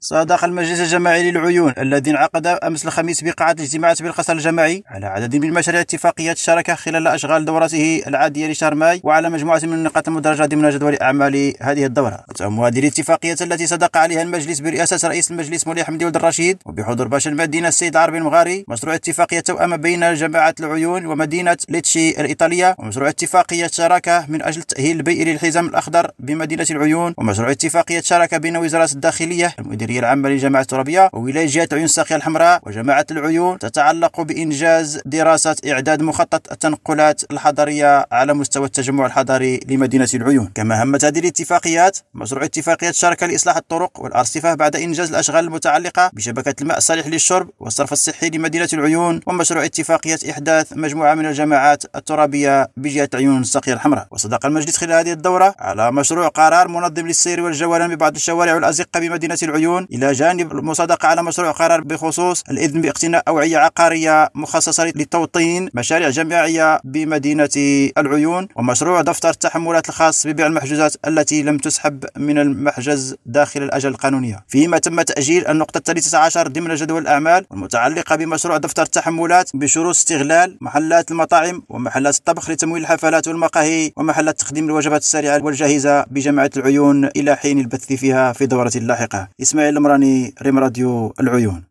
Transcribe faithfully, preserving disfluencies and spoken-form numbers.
صادق المجلس الجماعي للعيون الذي انعقد أمس الخميس بقاعة الاجتماعات بالقصر الجماعي على عدد من مشاريع اتفاقيات الشراكة خلال أشغال دورته العادية لشهر ماي، وعلى مجموعة من النقاط المدرجة ضمن جدول أعمال هذه الدورة. وتهم هذه الاتفاقيات التي صدق عليها المجلس برئاسة رئيس المجلس مولي حمدي ولد الرشيد وبحضور باشا المدينة السيد عربي المغاري مشروع اتفاقية توأمة بين جماعة العيون ومدينة ليتشي الإيطالية، ومشروع اتفاقية شراكة من أجل التأهيل البيئي للحزام الأخضر بمدينة العيون، ومشروع اتفاقية شراكة بين وزارة الداخلية المديرية العامة للجماعة الترابية وولاية جهة عيون الساقية الحمراء وجماعة العيون تتعلق بإنجاز دراسة إعداد مخطط التنقلات الحضرية على مستوى التجمع الحضري لمدينة العيون. كما همت هذه الاتفاقيات مشروع اتفاقية شراكة لإصلاح الطرق والأرصفة بعد إنجاز الأشغال المتعلقة بشبكة الماء الصالح للشرب والصرف الصحي لمدينة العيون، ومشروع اتفاقية إحداث مجموعة من الجماعات الترابية بجهة عيون الساقية الحمراء. وصدق المجلس خلال هذه الدورة على مشروع قرار منظم للسير والجولان ببعض الشوارع والأزقة بمدينة العيون، إلى جانب المصادقة على مشروع قرار بخصوص الإذن باقتناء أوعية عقارية مخصصة لتوطين مشاريع جماعية بمدينة العيون، ومشروع دفتر التحملات الخاص ببيع المحجوزات التي لم تسحب من المحجز داخل الأجل القانونية. فيما تم تأجيل النقطة الثالثة عشر ضمن جدول الأعمال المتعلقة بمشروع دفتر التحملات بشروط استغلال محلات المطاعم ومحلات الطبخ لتمويل الحفلات والمقاهي ومحلات تقديم الوجبات السريعة والجاهزة بجامعة العيون إلى حين البث فيها في دورة لاحقة. إسماعيل المراني، ريم راديو العيون.